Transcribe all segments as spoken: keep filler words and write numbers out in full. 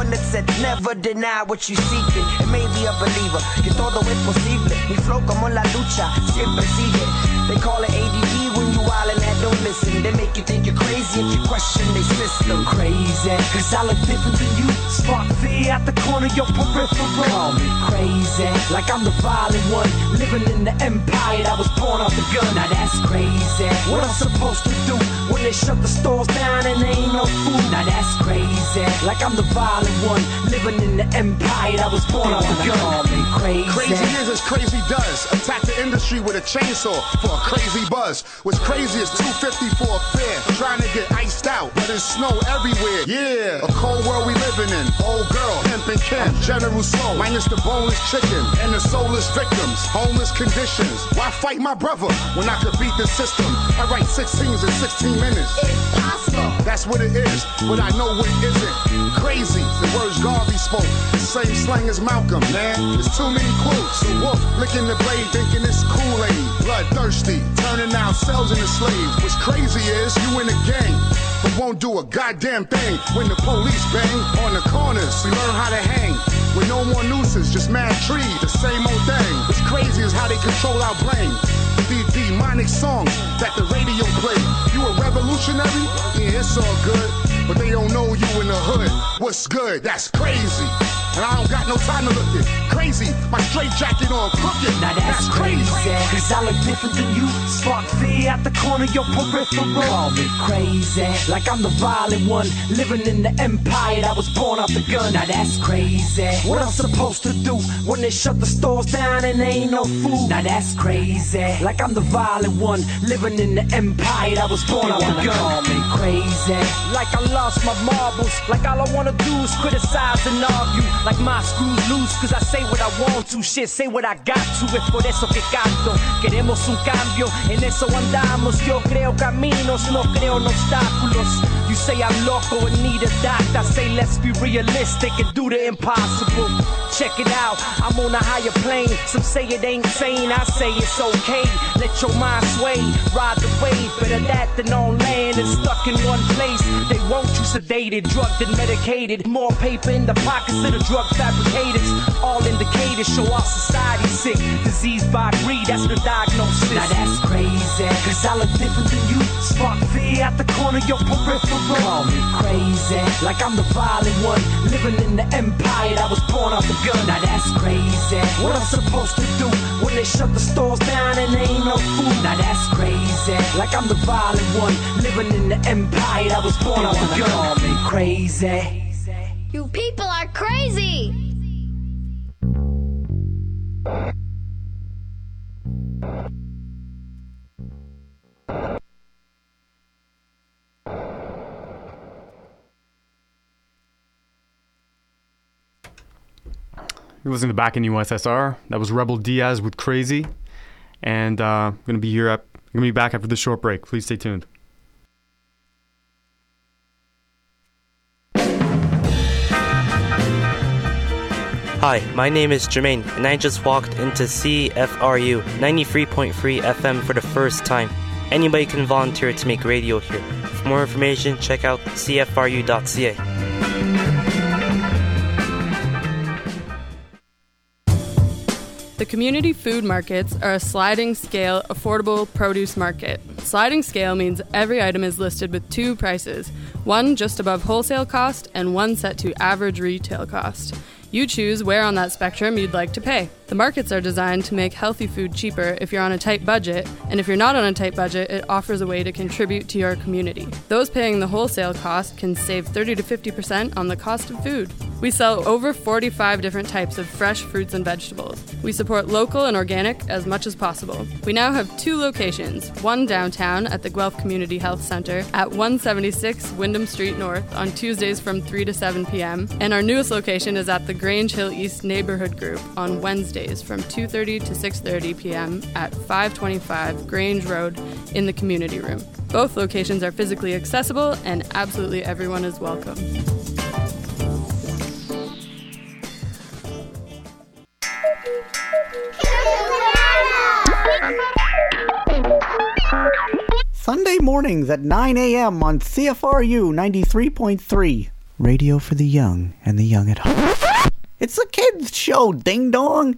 one that said never deny what you seeking. It made me a believer que todo es posible. Mi flow como la lucha siempre sigue. They call it A D D when you wildin' and don't listen. They make you think you're crazy if you question their system. Crazy, cause I look different than you. Spark fear at the corner of your peripheral. Call me crazy, like I'm the violent one, living in the empire that was born off the gun. Now that's crazy. What I'm supposed to do when they shut the stores down and there ain't no food? Now that's crazy, like I'm the violent one, living in the empire that was born off the gun. Call me crazy. Crazy is as crazy does. Attack the industry with a chainsaw for a crazy buzz. What's crazy is two fifty for a fare. Trying to get iced out, but there's snow everywhere. Yeah, a cold world we living in. Old girl, hemp and Kim, General Soul, minus the boneless chicken and the soulless victims, homeless conditions. Why fight my brother when I could beat the system? I write sixteens in sixteen minutes. It's possible. That's what it is, but I know what it isn't. Crazy, the words Garvey spoke, the same slang as Malcolm, man. There's too many quotes. The wolf licking the blade, thinking it's Kool-Aid. Bloodthirsty, turning ourselves into slaves. What's crazy is you in a gang, but won't do a goddamn thing when the police bang on the corners. We learn how to hang with no more nooses, just mad trees, the same old thing. What's crazy is how they control our brain. These demonic songs that the radio play. You a revolutionary? Yeah, it's all good, but they don't know you in the hood. What's good? That's crazy. And I don't got no time to look it. Crazy, my straight jacket on crooked. Now that's, that's crazy, cause I look different than you. Spark fear at the corner of your peripheral. Call me crazy, like I'm the violent one, living in the empire that was born off the gun. Now that's crazy. What I'm supposed to do when they shut the stores down and there ain't no food? Now that's crazy, like I'm the violent one, living in the empire that was born off the gun. Call me crazy, like I lost my marbles, like all I wanna do is criticize and argue. Like my screws loose, cause I say what I want to. Shit, say what I got to. Es por eso que canto. Queremos un cambio, en eso andamos. Yo creo caminos, no creo en obstáculos. You say I'm loco and need a doctor. I say let's be realistic and do the impossible. Check it out, I'm on a higher plane. Some say it ain't sane, I say it's okay. Let your mind sway, ride the wave. Better that than on land and stuck in one place. They want you sedated, drugged and medicated. More paper in the pockets of the drug fabricators. All indicators show our society sick. Disease by greed, that's the diagnosis. Now that's crazy, cause I look different than you. Spark fear at the corner of your peripheral. Call me crazy, like I'm the violent one, living in the empire that was born off the gun. Now that's crazy. What I'm supposed to do when they shut the stores down and there ain't no food? Now that's crazy, like I'm the violent one, living in the empire that was born off the gun. Call me crazy. You people are crazy! You're listening to Back in U S S R. That was Rebel Diaz with Crazy. And uh, I'm going to be here up. I'm going to be back after this short break. Please stay tuned. Hi, my name is Jermaine, and I just walked into C F R U ninety-three point three F M for the first time. Anybody can volunteer to make radio here. For more information, check out c f r u dot c a. The community food markets are a sliding scale, affordable produce market. Sliding scale means every item is listed with two prices, one just above wholesale cost and one set to average retail cost. You choose where on that spectrum you'd like to pay. The markets are designed to make healthy food cheaper if you're on a tight budget, and if you're not on a tight budget, it offers a way to contribute to your community. Those paying the wholesale cost can save thirty to fifty percent on the cost of food. We sell over forty-five different types of fresh fruits and vegetables. We support local and organic as much as possible. We now have two locations, one downtown at the Guelph Community Health Center at one seventy-six Wyndham Street North on Tuesdays from three to seven p.m., and our newest location is at the Grange Hill East Neighborhood Group on Wednesdays from two thirty to six thirty p.m. at five twenty-five Grange Road in the community room. Both locations are physically accessible and absolutely everyone is welcome. Sunday mornings at nine a.m. on C F R U ninety-three point three. Radio for the young and the young at heart. It's a kids' show, ding dong.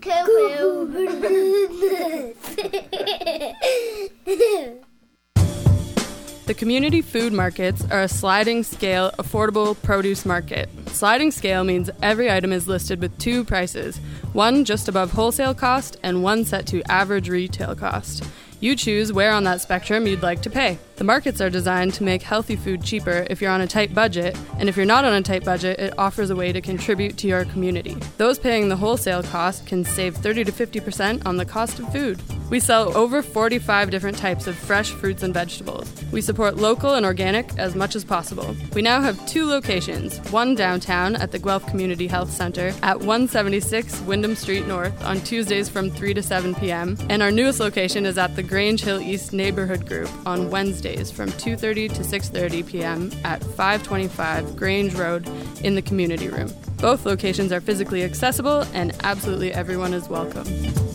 The community food markets are a sliding scale, affordable produce market. Sliding scale means every item is listed with two prices, one just above wholesale cost and one set to average retail cost. You choose where on that spectrum you'd like to pay. The markets are designed to make healthy food cheaper if you're on a tight budget, and if you're not on a tight budget, it offers a way to contribute to your community. Those paying the wholesale cost can save thirty to fifty percent on the cost of food. We sell over forty-five different types of fresh fruits and vegetables. We support local and organic as much as possible. We now have two locations, one downtown at the Guelph Community Health Center at one seventy-six Wyndham Street North on Tuesdays from three to seven p.m., and our newest location is at the Grange Hill East Neighborhood Group on Wednesdays from two thirty to six thirty p.m. at five twenty-five Grange Road in the community room. Both locations are physically accessible and absolutely everyone is welcome.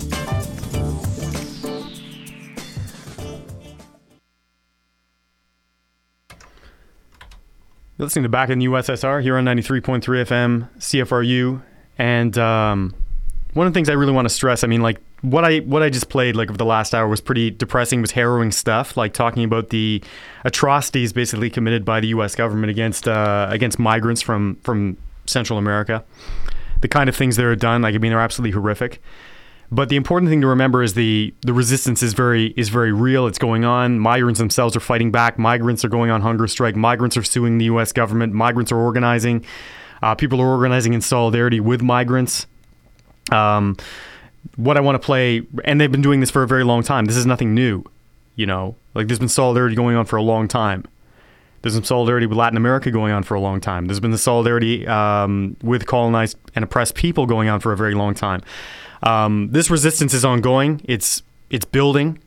You're listening to Back in the U S S R here on ninety-three point three F M, C F R U. And um, one of the things I really want to stress, I mean, like, what I what I just played, like, over the last hour was pretty depressing, was harrowing stuff, like talking about the atrocities basically committed by the U S government against uh, against migrants from, from Central America. The kind of things that are done, like, I mean, they're absolutely horrific. But the important thing to remember is the, the resistance is very is very real. It's going on. Migrants themselves are fighting back. Migrants are going on hunger strike. Migrants are suing the U S government. Migrants are organizing. Uh, people are organizing in solidarity with migrants. Um, what I want to play, and they've been doing this for a very long time. This is nothing new, you know. Like, there's been solidarity going on for a long time. There's some solidarity with Latin America going on for a long time. There's been the solidarity um, with colonized and oppressed people going on for a very long time. Um, this resistance is ongoing. It's it's building,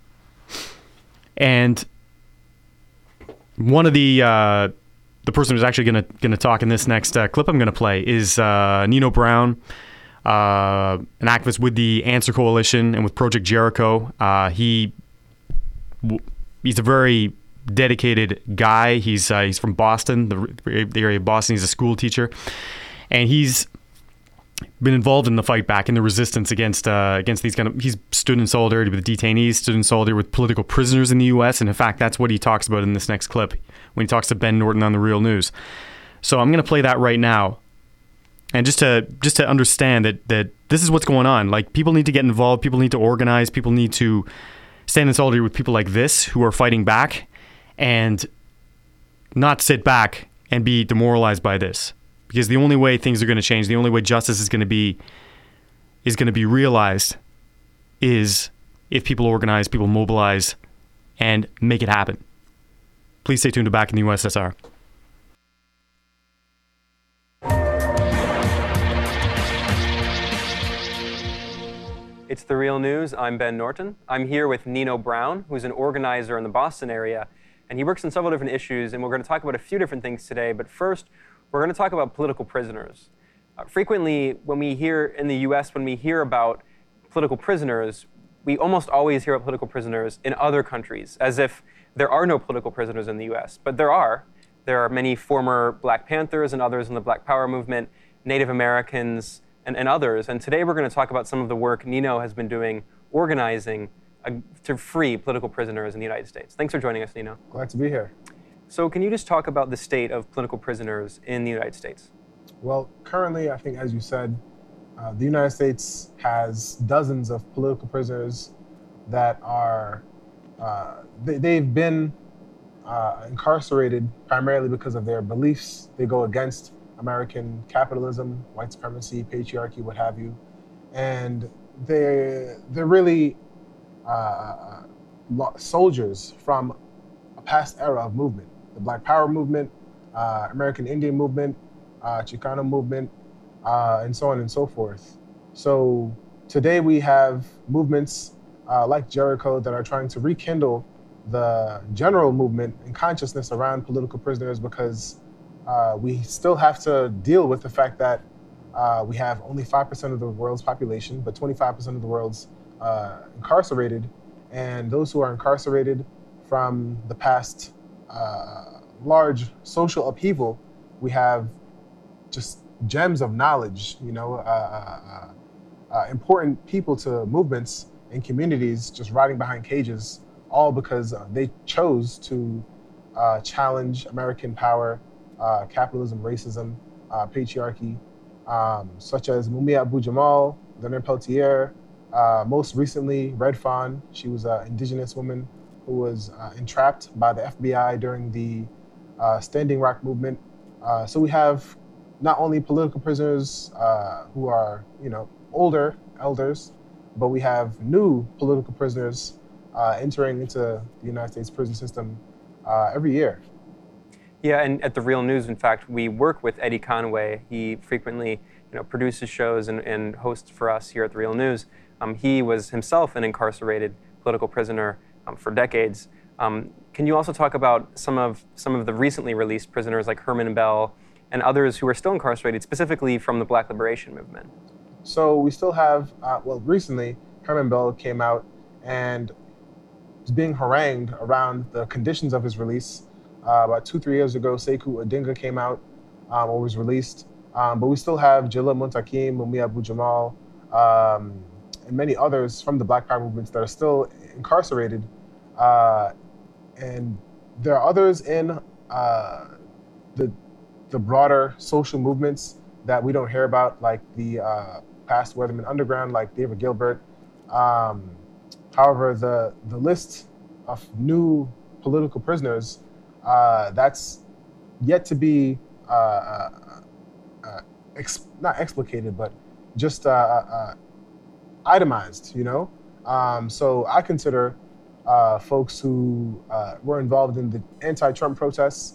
and one of the uh, the person who's actually going to going to talk in this next uh, clip I'm going to play is uh, Nino Brown, uh, an activist with the Answer Coalition and with Project Jericho. Uh, he he's a very dedicated guy. He's uh, he's from Boston, the, the area of Boston. He's a school teacher, and he's been involved in the fight back, in the resistance against uh, against these kind of. He's stood in solidarity with detainees, stood in solidarity with political prisoners in the U S, and in fact, that's what he talks about in this next clip when he talks to Ben Norton on The Real News. So I'm going to play that right now, and just to just to understand that that this is what's going on. Like, people need to get involved, people need to organize, people need to stand in solidarity with people like this who are fighting back, and not sit back and be demoralized by this. Because the only way things are going to change, the only way justice is going to be is going to be realized is if people organize, people mobilize, and make it happen. Please stay tuned to Back in the U S S R. It's The Real News. I'm Ben Norton. I'm here with Nino Brown, who's an organizer in the Boston area, and he works on several different issues, and we're going to talk about a few different things today. But first, we're going to talk about political prisoners. Uh, frequently, when we hear in the U S, when we hear about political prisoners, we almost always hear about political prisoners in other countries, as if there are no political prisoners in the U S. But there are. There are many former Black Panthers and others in the Black Power movement, Native Americans, and, and others. And today we're going to talk about some of the work Nino has been doing, organizing uh, to free political prisoners in the United States. Thanks for joining us, Nino. Glad to be here. So can you just talk about the state of political prisoners in the United States? Well, currently, I think, as you said, uh, the United States has dozens of political prisoners that are, uh, they, they've been uh, incarcerated primarily because of their beliefs. They go against American capitalism, white supremacy, patriarchy, what have you. And they're, they're really uh, soldiers from a past era of movement. The Black Power movement, uh, American Indian movement, uh, Chicano movement, uh, and so on and so forth. So today we have movements uh, like Jericho that are trying to rekindle the general movement and consciousness around political prisoners, because uh, we still have to deal with the fact that uh, we have only five percent of the world's population, but twenty-five percent of the world's uh, incarcerated. And those who are incarcerated from the past Uh, large social upheaval, we have just gems of knowledge, you know, uh, uh, uh, important people to movements and communities just riding behind cages, all because uh, they chose to uh, challenge American power, uh, capitalism, racism, uh, patriarchy, um, such as Mumia Abu-Jamal, Leonard Peltier, uh, most recently Red Fawn. She was an indigenous woman who was uh, entrapped by the F B I during the uh, Standing Rock movement. Uh, so we have not only political prisoners uh, who are, you know, older elders, but we have new political prisoners uh, entering into the United States prison system uh, every year. Yeah, and at The Real News, in fact, we work with Eddie Conway. He frequently, you know, produces shows and, and hosts for us here at The Real News. Um, he was himself an incarcerated political prisoner um, for decades. Um, can you also talk about some of some of the recently released prisoners like Herman Bell and others who are still incarcerated, specifically from the Black Liberation Movement? So we still have, uh, well, recently Herman Bell came out and was being harangued around the conditions of his release. Uh, about two, three years ago, Sekou Odinga came out um, or was released. Um, but we still have Jilla Muntakim, Mumia Abu-Jamal, um, and many others from the Black Power movements that are still incarcerated. Uh, and there are others in uh, the, the broader social movements that we don't hear about, like the uh, past Weatherman Underground, like David Gilbert. Um, however, the, the list of new political prisoners, uh, that's yet to be uh, uh, uh, ex- not explicated, but just uh, uh, itemized, you know? Um, so I consider uh, folks who uh, were involved in the anti-Trump protests,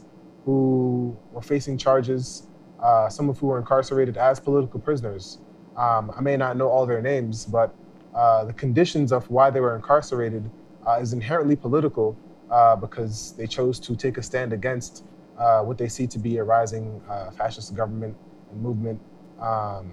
who were facing charges, uh, some of who were incarcerated as political prisoners. Um, I may not know all their names, but uh, the conditions of why they were incarcerated uh, is inherently political uh, because they chose to take a stand against uh, what they see to be a rising uh, fascist government and movement. Um,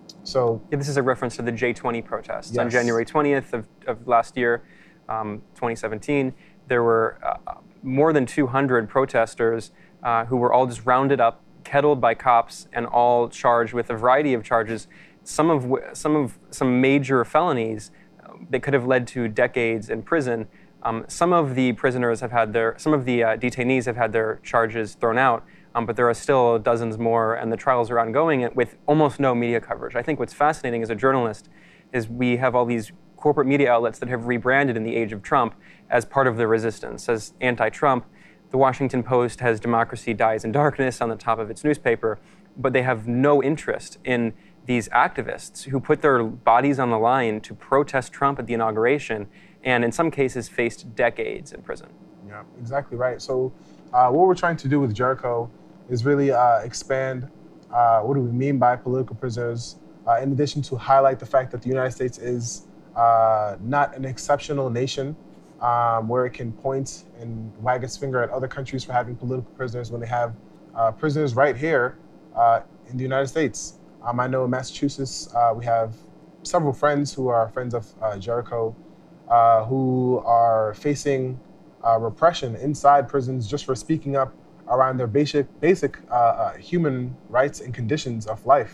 so yeah, this is a reference to the J twenty protests. Yes. On January twentieth of, of last year, um, twenty seventeen, there were uh, more than two hundred protesters uh, who were all just rounded up, kettled by cops, and all charged with a variety of charges, some of w- some of some major felonies uh, that could have led to decades in prison. Um, some of the prisoners have had their, some of the uh, detainees have had their charges thrown out, um, but there are still dozens more, and the trials are ongoing with almost no media coverage. I think what's fascinating as a journalist is we have all these corporate media outlets that have rebranded in the age of Trump as part of the resistance, as anti-Trump. The Washington Post has "Democracy Dies in Darkness" on the top of its newspaper, but they have no interest in these activists who put their bodies on the line to protest Trump at the inauguration, and in some cases faced decades in prison. Yeah, exactly right. So uh, what we're trying to do with Jericho is really uh, expand uh, what do we mean by political prisoners, uh, in addition to highlight the fact that the United States is uh, not an exceptional nation um, where it can point and wag its finger at other countries for having political prisoners when they have uh, prisoners right here uh, in the United States. Um, I know in Massachusetts, uh, we have several friends who are friends of uh, Jericho uh, who are facing uh, repression inside prisons just for speaking up around their basic, basic uh, uh, human rights and conditions of life.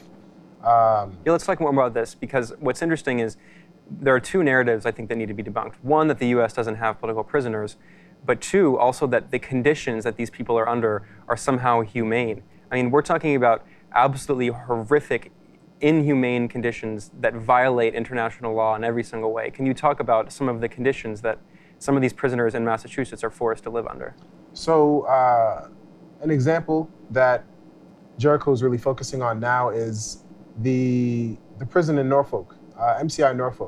Um, yeah, let's talk more about this, because what's interesting is there are two narratives I think that need to be debunked. One, that the U S doesn't have political prisoners, but two, also that the conditions that these people are under are somehow humane. I mean, we're talking about absolutely horrific, inhumane conditions that violate international law in every single way. Can you talk about some of the conditions that some of these prisoners in Massachusetts are forced to live under? So uh, an example that Jericho is really focusing on now is the the prison in Norfolk, uh, M C I Norfolk.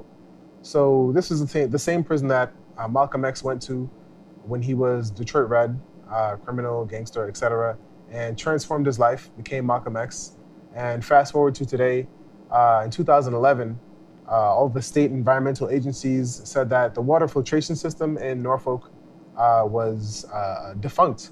So this is the, th- the same prison that uh, Malcolm X went to when he was Detroit Red, uh, criminal, gangster, et cetera, and transformed his life, became Malcolm X. And fast forward to today, uh, in two thousand eleven, uh, all the state environmental agencies said that the water filtration system in Norfolk uh, was uh, defunct.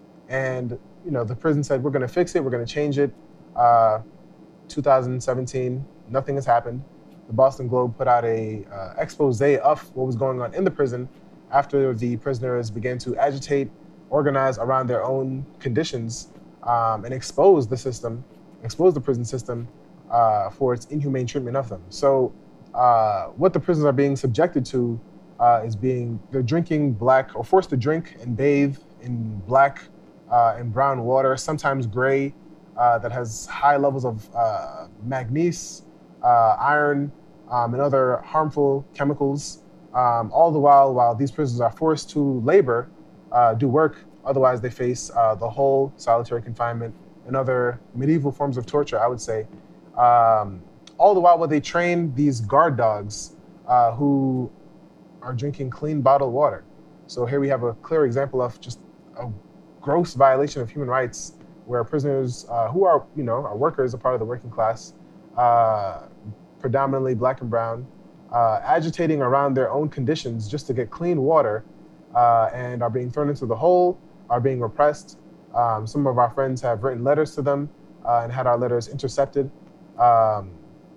And you know, the prison said, we're gonna fix it, we're gonna change it. Uh, two thousand seventeen, nothing has happened. The Boston Globe put out a uh, expose of what was going on in the prison after the prisoners began to agitate, organize around their own conditions um, and expose the system, expose the prison system uh, for its inhumane treatment of them. So uh, what the prisoners are being subjected to uh, is being, they're drinking black, or forced to drink and bathe in black uh, and brown water, sometimes gray, uh, that has high levels of uh, manganese, uh, iron, um, and other harmful chemicals, um, all the while while these prisoners are forced to labor, uh, do work, otherwise they face uh, the whole solitary confinement and other medieval forms of torture, I would say. Um, all the while while they train these guard dogs uh, who are drinking clean bottled water. So here we have a clear example of just a gross violation of human rights, where prisoners uh, who are, you know, are workers, a part of the working class, uh, predominantly black and brown, uh, agitating around their own conditions just to get clean water, uh, and are being thrown into the hole, are being repressed. Um, some of our friends have written letters to them uh, and had our letters intercepted. Um,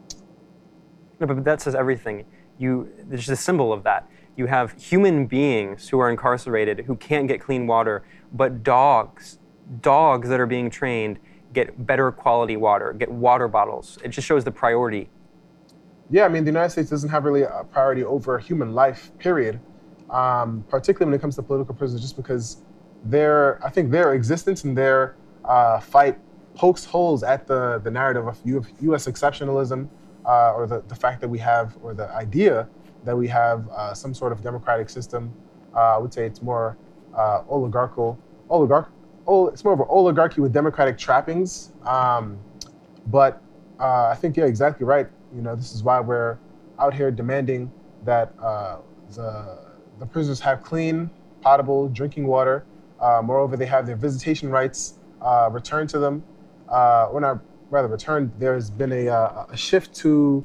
no, but that says everything. You, there's a symbol of that. You have human beings who are incarcerated who can't get clean water, but dogs, dogs that are being trained get better quality water, get water bottles. It just shows the priority. Yeah, I mean, the United States doesn't have really a priority over human life, period. Um, particularly when it comes to political prisoners, just because their, I think their existence and their uh, fight pokes holes at the, the narrative of U S exceptionalism, uh, or the, the fact that we have, or the idea that we have uh, some sort of democratic system. Uh, I would say it's more uh, oligarchical, oligarch, ol- it's more of an oligarchy with democratic trappings. Um, but uh, I think, yeah, exactly right. You know, this is why we're out here demanding that uh, the, the prisoners have clean, potable drinking water. Uh, moreover, they have their visitation rights uh, returned to them. Uh, or not, rather returned, there's been a, uh, a shift to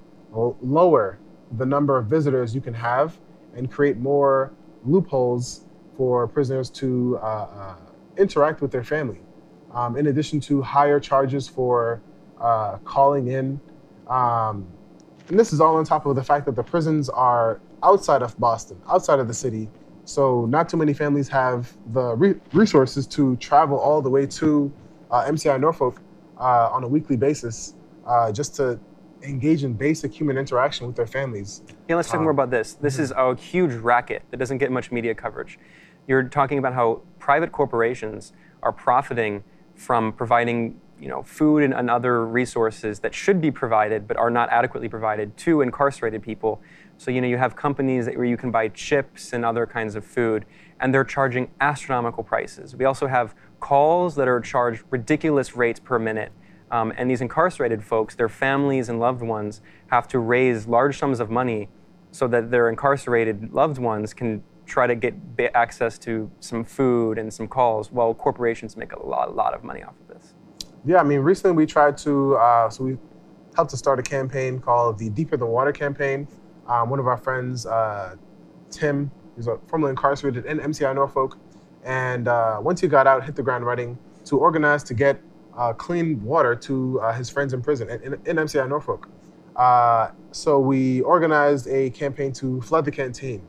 lower the number of visitors you can have and create more loopholes for prisoners to uh, uh, interact with their family. Um, in addition to higher charges for uh, calling in. Um, and this is all on top of the fact that the prisons are outside of Boston, outside of the city. So not too many families have the re- resources to travel all the way to uh, M C I Norfolk uh, on a weekly basis uh, just to engage in basic human interaction with their families. Yeah, let's talk um, more about this. This mm-hmm. is a huge racket that doesn't get much media coverage. You're talking about how private corporations are profiting from providing, you know, food and, and other resources that should be provided but are not adequately provided to incarcerated people. So, you know, you have companies that, where you can buy chips and other kinds of food, and they're charging astronomical prices. We also have calls that are charged ridiculous rates per minute. Um, and these incarcerated folks, their families and loved ones, have to raise large sums of money so that their incarcerated loved ones can try to get access to some food and some calls, while corporations make a lot, a lot of money off of this. Yeah, I mean, recently we tried to, uh, so we helped to start a campaign called the Deeper Than Water campaign. Um, one of our friends, uh, Tim, who's formerly incarcerated in M C I Norfolk, and uh, once he got out, hit the ground running to organize to get Uh, clean water to uh, his friends in prison in, in, in M C I Norfolk. Uh, so we organized a campaign to flood the canteen,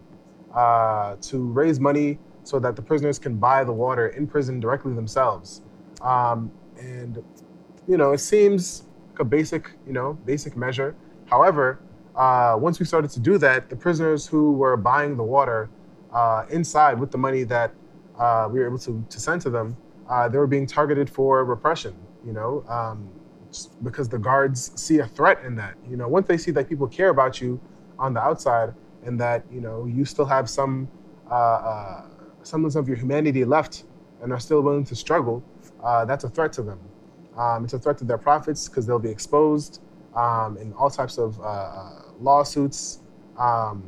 uh, to raise money so that the prisoners can buy the water in prison directly themselves. Um, and, you know, it seems like a basic, you know, basic measure. However, uh, once we started to do that, the prisoners who were buying the water uh, inside with the money that uh, we were able to, to send to them, Uh, they were being targeted for repression, you know, um, because the guards see a threat in that. You know, once they see that people care about you on the outside and that, you know, you still have some uh, uh, semblance of your humanity left and are still willing to struggle, uh, that's a threat to them. Um, it's a threat to their profits because they'll be exposed um, in all types of uh, lawsuits. Um,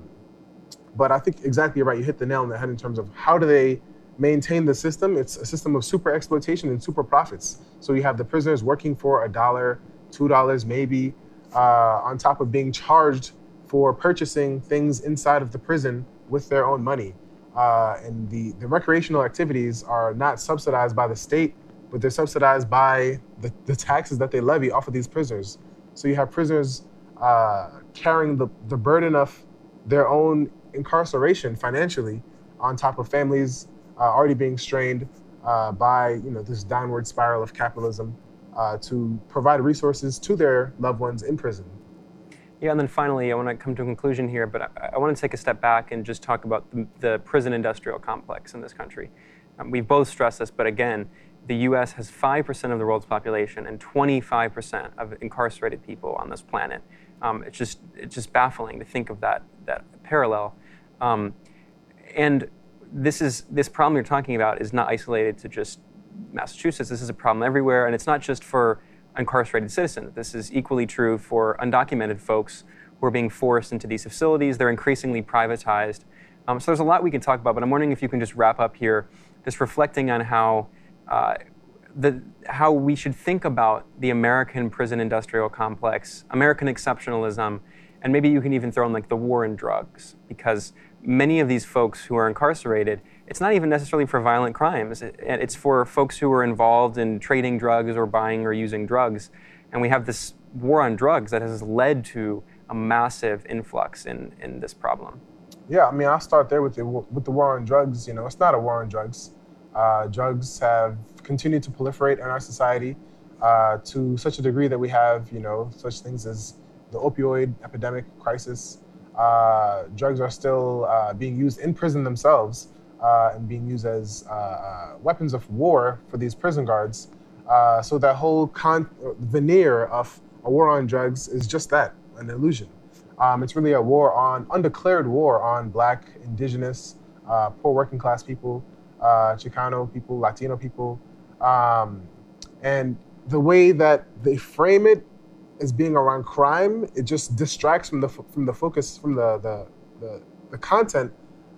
but I think exactly right. You hit the nail on the head in terms of how do they maintain the system. It's a system of super exploitation and super profits. So you have the prisoners working for a dollar, two dollars maybe, uh, on top of being charged for purchasing things inside of the prison with their own money. Uh, and the, the recreational activities are not subsidized by the state, but they're subsidized by the, the taxes that they levy off of these prisoners. So you have prisoners uh, carrying the, the burden of their own incarceration financially on top of families Uh, already being strained, uh, by you know this downward spiral of capitalism uh, to provide resources to their loved ones in prison. Yeah, and then finally, I want to come to a conclusion here, but I, I want to take a step back and just talk about the, the prison industrial complex in this country. Um, we've both stressed this, but again, the U S has five percent of the world's population and twenty-five percent of incarcerated people on this planet. Um, it's just it's just baffling to think of that that parallel. Um, and this is this problem you're talking about is not isolated to just Massachusetts. This is a problem everywhere, and it's not just for incarcerated citizens. This is equally true for undocumented folks who are being forced into these facilities. They're increasingly privatized. Um, so there's a lot we can talk about, but I'm wondering if you can just wrap up here, just reflecting on how uh, the how we should think about the American prison industrial complex, American exceptionalism, and maybe you can even throw in like the war on drugs, because many of these folks who are incarcerated, it's not even necessarily for violent crimes. It's for folks who are involved in trading drugs or buying or using drugs. And we have this war on drugs that has led to a massive influx in, in this problem. Yeah, I mean, I'll start there with the, with the war on drugs. You know, it's not a war on drugs. Uh, drugs have continued to proliferate in our society uh, to such a degree that we have, you know, such things as the opioid epidemic crisis. Uh, drugs are still uh, being used in prison themselves uh, and being used as uh, uh, weapons of war for these prison guards. Uh, so that whole con- veneer of a war on drugs is just that, an illusion. Um, it's really a war on, undeclared war on Black, Indigenous, uh, poor working class people, uh, Chicano people, Latino people. Um, and the way that they frame it as being around crime, it just distracts from the from the focus, from the the, the, the content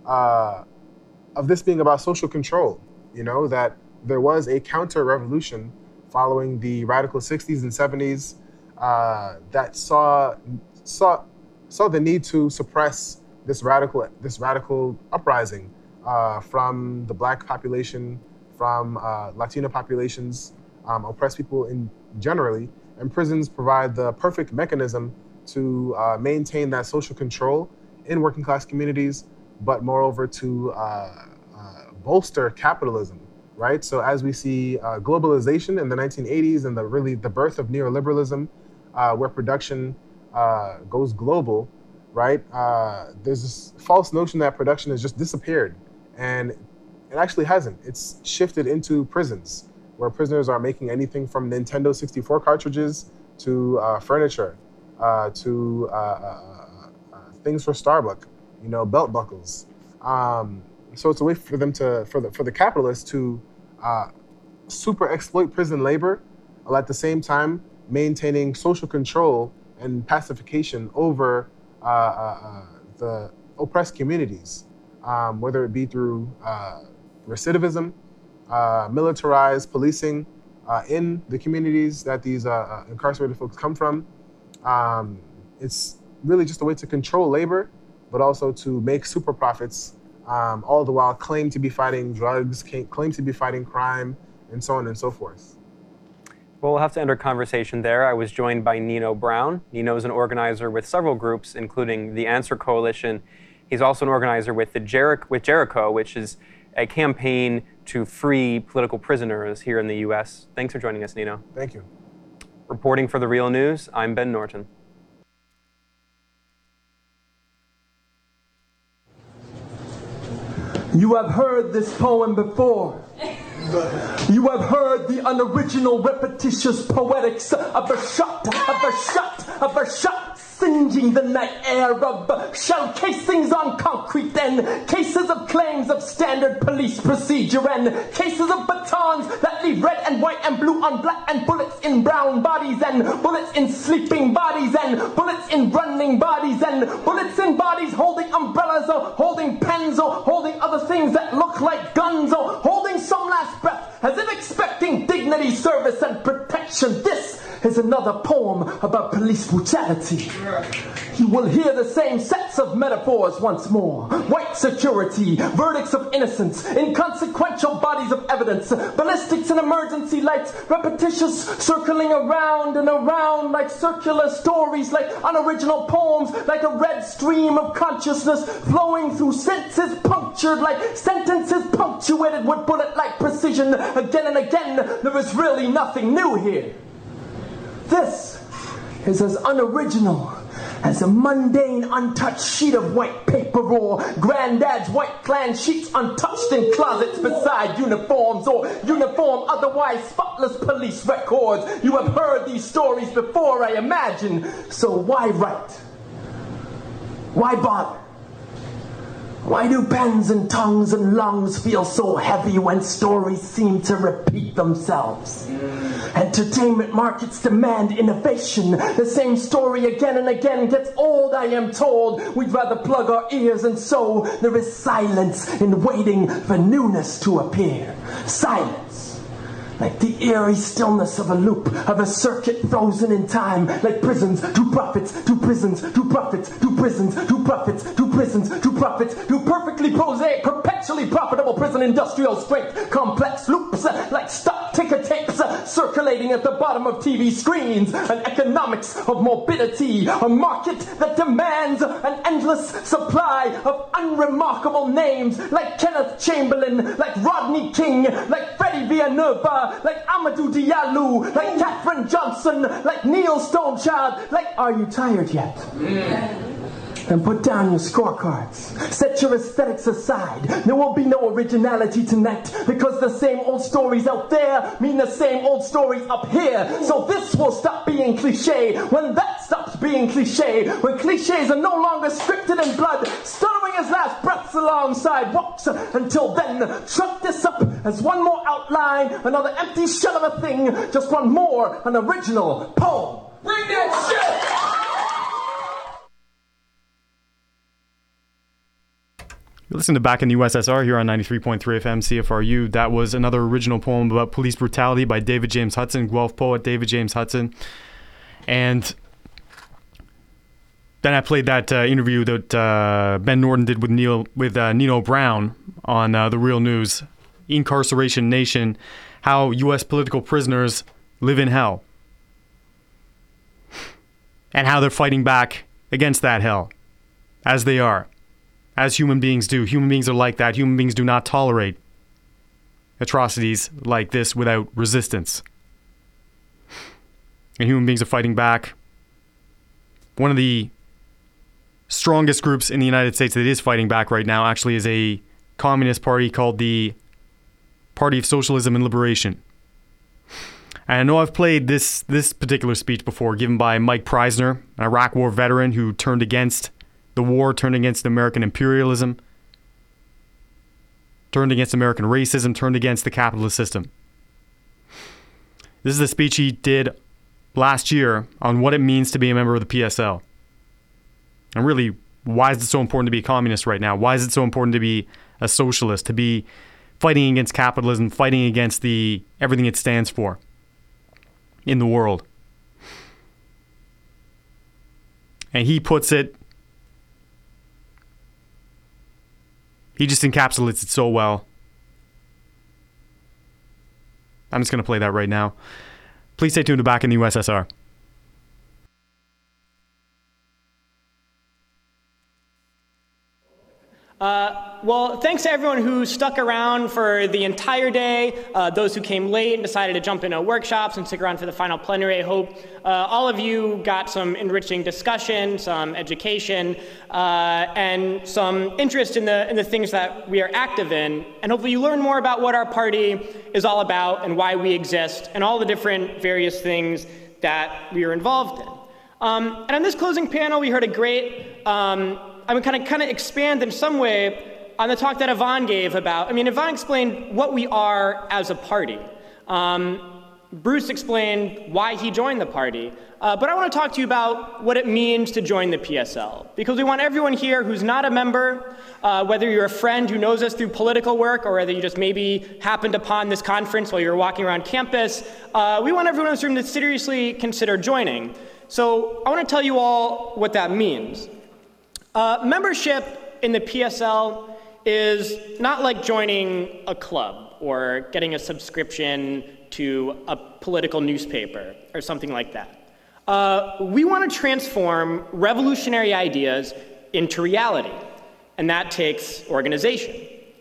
uh, of this being about social control. You know, that there was a counter-revolution following the radical sixties and seventies uh, that saw saw saw the need to suppress this radical this radical uprising uh, from the Black population, from uh, Latino populations, um, oppressed people in generally. And prisons provide the perfect mechanism to uh, maintain that social control in working class communities, but moreover to uh, uh, bolster capitalism, right? So as we see uh, globalization in the nineteen eighties and the really the birth of neoliberalism, uh, where production uh, goes global, right? Uh, there's this false notion that production has just disappeared, and it actually hasn't. It's shifted into prisons, where prisoners are making anything from Nintendo sixty-four cartridges to uh, furniture, uh, to uh, uh, uh, things for Starbucks, you know, belt buckles. Um, so it's a way for them to, for the for the capitalists to uh, super exploit prison labor, while at the same time maintaining social control and pacification over uh, uh, uh, the oppressed communities, um, whether it be through uh, recidivism, Uh, militarized policing uh, in the communities that these uh, uh, incarcerated folks come from. Um, it's really just a way to control labor, but also to make super profits, um, all the while claim to be fighting drugs, claim to be fighting crime, and so on and so forth. Well, we'll have to end our conversation there. I was joined by Nino Brown. Nino is an organizer with several groups, including the Answer Coalition. He's also an organizer with the Jericho, with Jericho, which is a campaign to free political prisoners here in the U S. Thanks for joining us, Nino. Thank you. Reporting for The Real News, I'm Ben Norton. You have heard this poem before. You have heard the unoriginal, repetitious poetics of a shot, of a shot, of a shot, singeing the night air of shell casings on concrete, and cases of claims of standard police procedure, and cases of batons that leave red and white and blue on black, and bullets in brown bodies, and bullets in sleeping bodies, and bullets in running bodies, and bullets in bodies holding umbrellas, or holding pens, or holding other things that look like guns, or holding some last breath as if expecting dignity, service, and protection. This is another poem about police brutality. You will hear the same sets of metaphors once more. White security, verdicts of innocence, inconsequential bodies of evidence, ballistics and emergency lights, repetitious circling around and around like circular stories, like unoriginal poems, like a red stream of consciousness flowing through sentences punctured like sentences punctuated with bullet-like precision. Again and again, there is really nothing new here. This is as unoriginal as a mundane, untouched sheet of white paper or granddad's white clan sheets untouched in closets beside uniforms or uniform, otherwise spotless police records. You have heard these stories before, I imagine. So why write? Why bother? Why do pens and tongues and lungs feel so heavy when stories seem to repeat themselves? Entertainment markets demand innovation. The same story again and again gets old, I am told. We'd rather plug our ears, and so there is silence in waiting for newness to appear. Silence. Like the eerie stillness of a loop, of a circuit frozen in time. Like prisons, to profits, to prisons, to profits, to prisons, to profits, to prisons, to profits, to perfectly prosaic, perpetually profitable prison industrial strength. Complex loops, uh, like stock ticker tapes, uh, circulating at the bottom of T V screens. An economics of morbidity, a market that demands an endless supply of unremarkable names. Like Kenneth Chamberlain, like Rodney King, like Freddie Villanova, like Amadou Diallo, like Katherine Johnson, like Neil Stonechild, like, are you tired yet? Mm. Then put down your scorecards. Set your aesthetics aside. There will be no originality tonight because the same old stories out there mean the same old stories up here. So this will stop being cliche when that stops being cliche. When cliches are no longer scripted in blood, stirring his last breaths alongside walks. Until then, chunk this up as one more outline, another empty shell of a thing, just one more, an original poem. Bring that shit! You listen to Back in the U S S R here on ninety-three point three F M C F R U. That was another original poem about police brutality by David James Hudson, Guelph poet David James Hudson. And then I played that uh, interview that uh, Ben Norton did with Neil with uh, Nino Brown on uh, The Real News, Incarceration Nation, how U S political prisoners live in hell. And how they're fighting back against that hell, as they are. As human beings do. Human beings are like that. Human beings do not tolerate atrocities like this without resistance. And human beings are fighting back. One of the strongest groups in the United States that is fighting back right now actually is a communist party called the Party of Socialism and Liberation. And I know I've played this, this particular speech before, given by Mike Preisner, an Iraq War veteran who turned against the war, turned against American imperialism, turned against American racism, turned against the capitalist system. This is the speech he did last year on what it means to be a member of the P S L. And really, why is it so important to be a communist right now? Why is it so important to be a socialist, to be fighting against capitalism, fighting against the everything it stands for in the world? And he puts it, he just encapsulates it so well. I'm just going to play that right now. Please stay tuned to Back in the U S S R. Uh, well, thanks to everyone who stuck around for the entire day, uh, those who came late and decided to jump into workshops and stick around for the final plenary. I hope uh, all of you got some enriching discussion, some education, uh, and some interest in the, in the things that we are active in. And hopefully you learn more about what our party is all about and why we exist and all the different various things that we are involved in. Um, and on this closing panel, we heard a great... Um, I'm going to kind of expand in some way on the talk that Yvonne gave about, I mean, Yvonne explained what we are as a party. Um, Bruce explained why he joined the party, uh, but I want to talk to you about what it means to join the P S L, because we want everyone here who's not a member, uh, whether you're a friend who knows us through political work or whether you just maybe happened upon this conference while you were walking around campus, uh, we want everyone in this room to seriously consider joining. So I want to tell you all what that means. Uh, membership in the P S L is not like joining a club or getting a subscription to a political newspaper or something like that. Uh, we want to transform revolutionary ideas into reality, and that takes organization.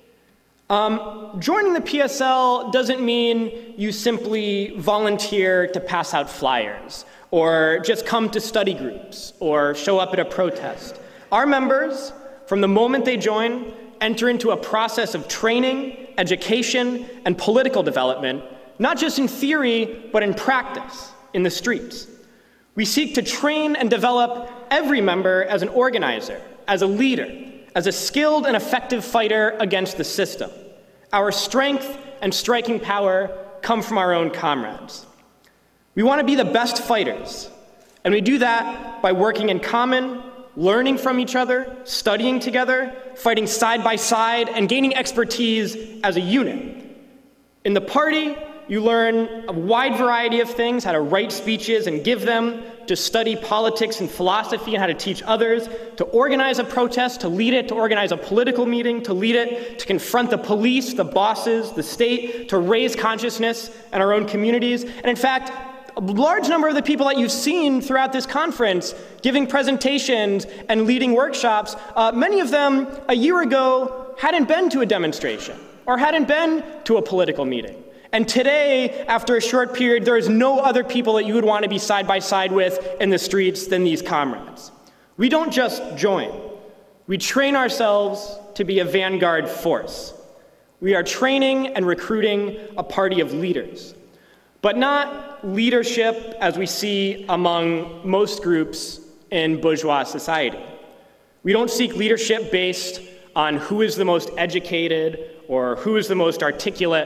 Um, joining the P S L doesn't mean you simply volunteer to pass out flyers or just come to study groups or show up at a protest. Our members, from the moment they join, enter into a process of training, education, and political development, not just in theory, but in practice, in the streets. We seek to train and develop every member as an organizer, as a leader, as a skilled and effective fighter against the system. Our strength and striking power come from our own comrades. We want to be the best fighters, and we do that by working in common, learning from each other, studying together, fighting side by side, and gaining expertise as a unit. In the party, you learn a wide variety of things, how to write speeches and give them, to study politics and philosophy and how to teach others, to organize a protest, to lead it, to organize a political meeting, to lead it, to confront the police, the bosses, the state, to raise consciousness in our own communities. And in fact, a large number of the people that you've seen throughout this conference giving presentations and leading workshops, uh, many of them a year ago hadn't been to a demonstration or hadn't been to a political meeting. And today, after a short period, there is no other people that you would want to be side by side with in the streets than these comrades. We don't just join. We train ourselves to be a vanguard force. We are training and recruiting a party of leaders, but not leadership as we see among most groups in bourgeois society. We don't seek leadership based on who is the most educated or who is the most articulate.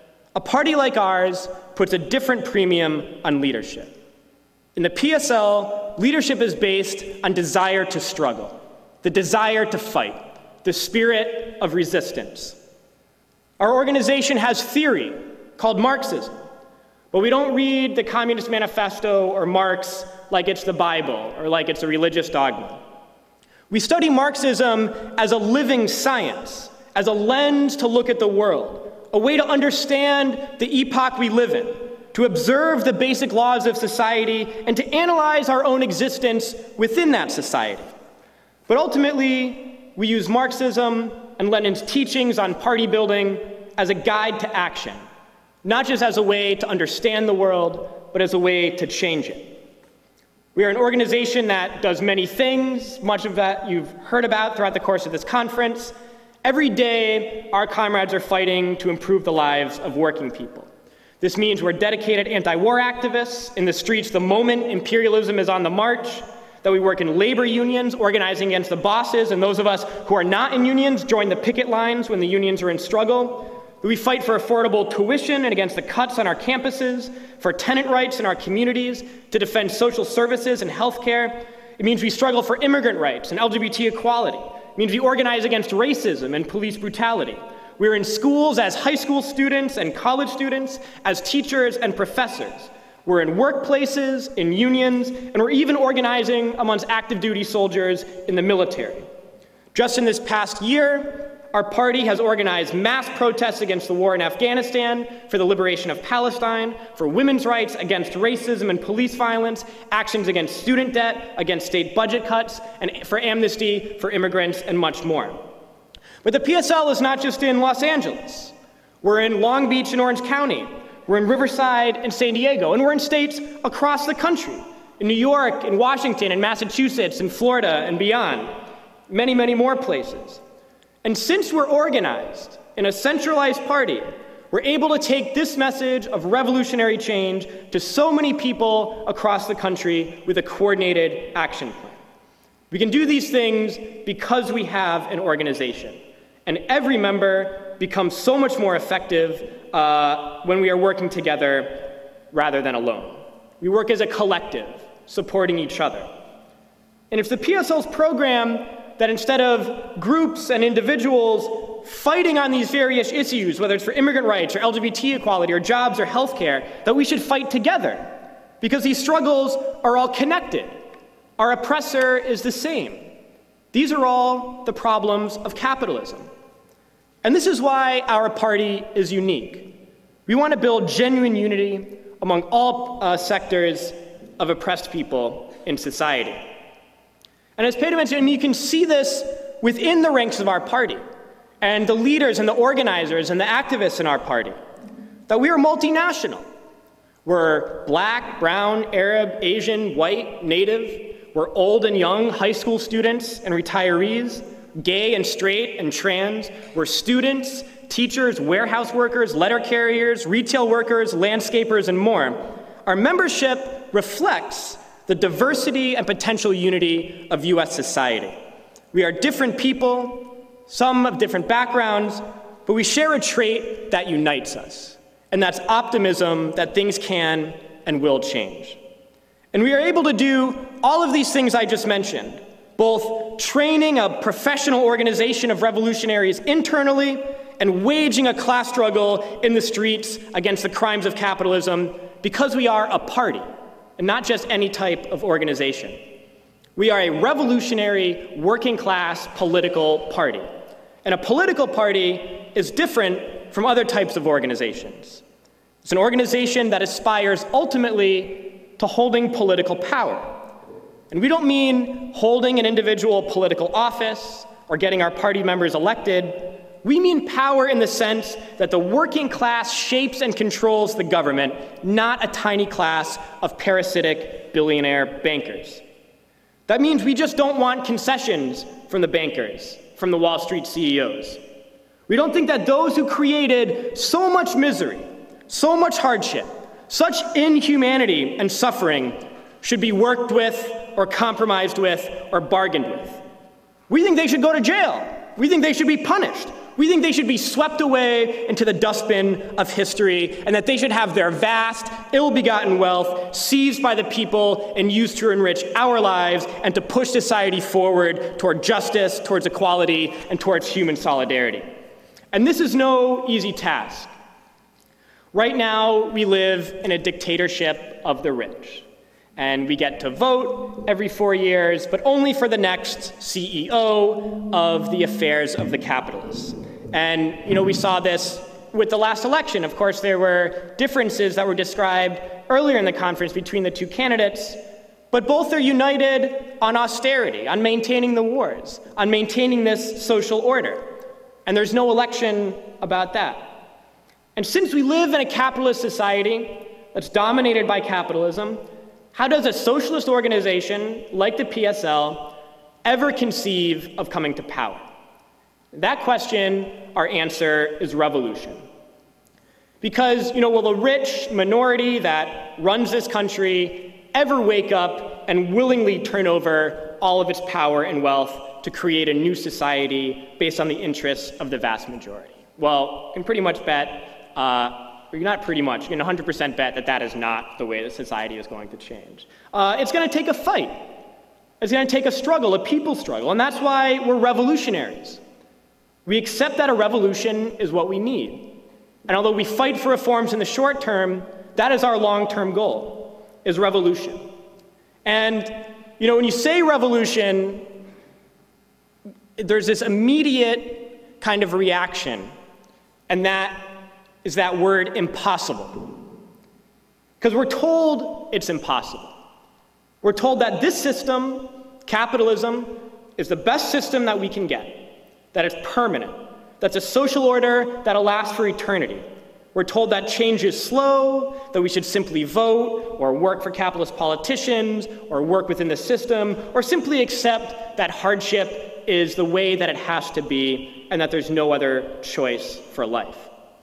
A party like ours puts a different premium on leadership. In the P S L, leadership is based on desire to struggle, the desire to fight, the spirit of resistance. Our organization has theory called Marxism, but we don't read the Communist Manifesto or Marx like it's the Bible or like it's a religious dogma. We study Marxism as a living science, as a lens to look at the world, a way to understand the epoch we live in, to observe the basic laws of society, and to analyze our own existence within that society. But ultimately, we use Marxism and Lenin's teachings on party building as a guide to action, not just as a way to understand the world, but as a way to change it. We are an organization that does many things, much of that you've heard about throughout the course of this conference. Every day, our comrades are fighting to improve the lives of working people. This means we're dedicated anti-war activists in the streets the moment imperialism is on the march, that we work in labor unions, organizing against the bosses, and those of us who are not in unions join the picket lines when the unions are in struggle. We fight for affordable tuition and against the cuts on our campuses, for tenant rights in our communities, to defend social services and healthcare. It means we struggle for immigrant rights and L G B T equality. It means we organize against racism and police brutality. We're in schools as high school students and college students, as teachers and professors. We're in workplaces, in unions, and we're even organizing amongst active duty soldiers in the military. Just in this past year, our party has organized mass protests against the war in Afghanistan, for the liberation of Palestine, for women's rights, against racism and police violence, actions against student debt, against state budget cuts, and for amnesty for immigrants, and much more. But the P S L is not just in Los Angeles. We're in Long Beach and Orange County. We're in Riverside and San Diego. And we're in states across the country, in New York, in Washington, in Massachusetts, in Florida, and beyond. Many, many more places. And since we're organized in a centralized party, we're able to take this message of revolutionary change to so many people across the country with a coordinated action plan. We can do these things because we have an organization. And every member becomes so much more effective uh, when we are working together rather than alone. We work as a collective, supporting each other. And if the P S L's program that instead of groups and individuals fighting on these various issues, whether it's for immigrant rights or L G B T equality or jobs or healthcare, that we should fight together because these struggles are all connected. Our oppressor is the same. These are all the problems of capitalism. And this is why our party is unique. We want to build genuine unity among all uh, sectors of oppressed people in society. And as Peter mentioned, you can see this within the ranks of our party and the leaders and the organizers and the activists in our party, that we are multinational. We're black, brown, Arab, Asian, white, native. We're old and young, high school students and retirees, gay and straight and trans. We're students, teachers, warehouse workers, letter carriers, retail workers, landscapers, and more. Our membership reflects the diversity and potential unity of U S society. We are different people, some of different backgrounds, but we share a trait that unites us, and that's optimism that things can and will change. And we are able to do all of these things I just mentioned, both training a professional organization of revolutionaries internally and waging a class struggle in the streets against the crimes of capitalism, because we are a party, and not just any type of organization. We are a revolutionary, working-class political party. And a political party is different from other types of organizations. It's an organization that aspires ultimately to holding political power. And we don't mean holding an individual political office or getting our party members elected. We mean power in the sense that the working class shapes and controls the government, not a tiny class of parasitic billionaire bankers. That means we just don't want concessions from the bankers, from the Wall Street C E Os. We don't think that those who created so much misery, so much hardship, such inhumanity and suffering should be worked with or compromised with or bargained with. We think they should go to jail. We think they should be punished. We think they should be swept away into the dustbin of history, and that they should have their vast, ill-begotten wealth seized by the people and used to enrich our lives and to push society forward toward justice, towards equality, and towards human solidarity. And this is no easy task. Right now, we live in a dictatorship of the rich. And we get to vote every four years, but only for the next C E O of the affairs of the capitalists. And, you know, we saw this with the last election. Of course, there were differences that were described earlier in the conference between the two candidates, but both are united on austerity, on maintaining the wars, on maintaining this social order. And there's no election about that. And since we live in a capitalist society that's dominated by capitalism, how does a socialist organization like the P S L ever conceive of coming to power? That question, our answer is revolution. Because, you know, will the rich minority that runs this country ever wake up and willingly turn over all of its power and wealth to create a new society based on the interests of the vast majority? Well, you can pretty much bet, uh, or not pretty much, you can one hundred percent bet that that is not the way that society is going to change. Uh, it's going to take a fight. It's going to take a struggle, a people struggle, and that's why we're revolutionaries. We accept that a revolution is what we need. And although we fight for reforms in the short term, that is our long-term goal, is revolution. And, you know, when you say revolution, there's this immediate kind of reaction, and that is that word impossible. Because we're told it's impossible. We're told that this system, capitalism, is the best system that we can get, that it's permanent, that's a social order that'll last for eternity. We're told that change is slow, that we should simply vote or work for capitalist politicians or work within the system or simply accept that hardship is the way that it has to be and that there's no other choice for life.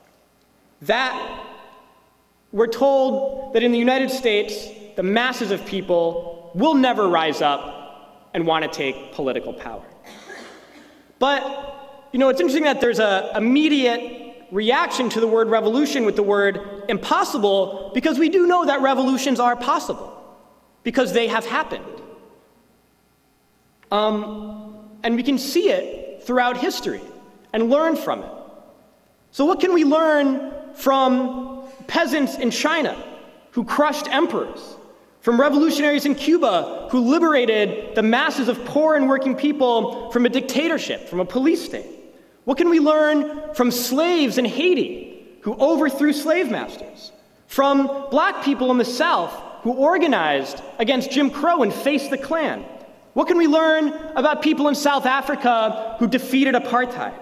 That, we're told that in the United States, the masses of people will never rise up and want to take political power. But, you know, it's interesting that there's an immediate reaction to the word revolution with the word impossible, because we do know that revolutions are possible, because they have happened. Um, and we can see it throughout history and learn from it. So what can we learn from peasants in China who crushed emperors? From revolutionaries in Cuba who liberated the masses of poor and working people from a dictatorship, from a police state? What can we learn from slaves in Haiti who overthrew slave masters? From black people in the South who organized against Jim Crow and faced the Klan? What can we learn about people in South Africa who defeated apartheid?